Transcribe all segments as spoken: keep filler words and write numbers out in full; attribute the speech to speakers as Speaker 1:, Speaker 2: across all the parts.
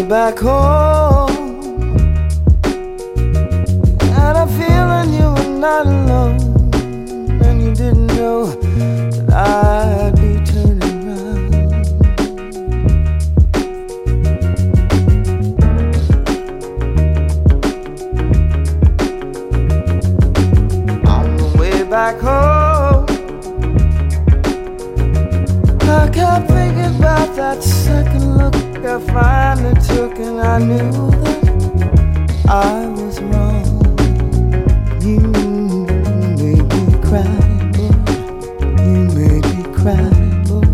Speaker 1: back home, and I'm feeling you were not alone, and you didn't know that I'd be turning round. On the way back home, I kept thinking about that second look I finally took, and I knew that I was wrong. You made me cry, boy. You made me cry, boy.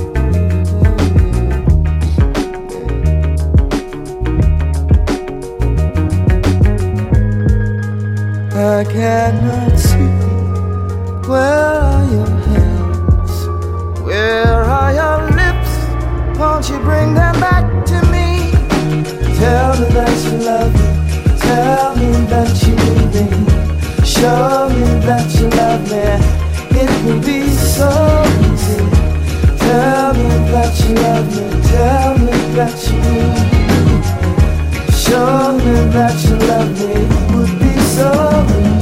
Speaker 1: I cannot see. Where are your hands? Where are your lips? Won't you bring them back to me? Tell me that you love me. Tell me that you need me. Show me that you love me. It will be so easy. Tell me that you love me. Tell me that you need me. Show me that you love me. It would be so easy.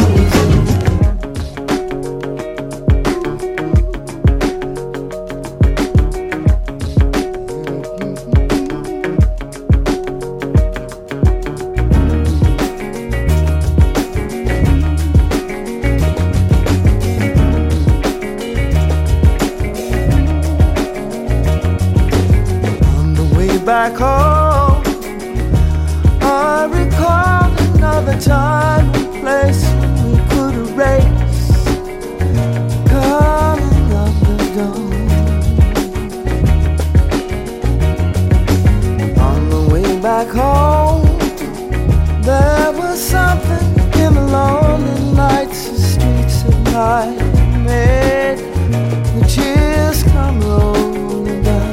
Speaker 1: Back home, I recall another time and place when we could erase the coming of the dawn. On the way back home, there was something in the lonely nights, the streets at night made the tears come rolling down.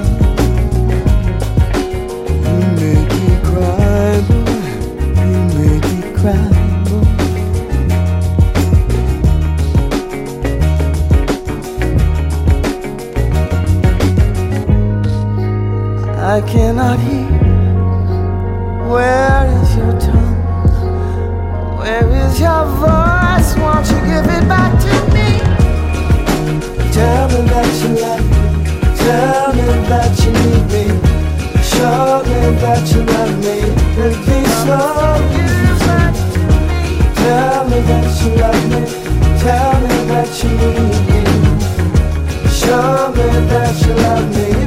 Speaker 1: I cannot hear. Where is your tongue? Where is your voice? Won't you give it back to me? Tell me that you love me. Tell me that you need me. Show me that you love me. It'll be so easy. Tell me that you love me. Tell me that you need me. Show me that you love me.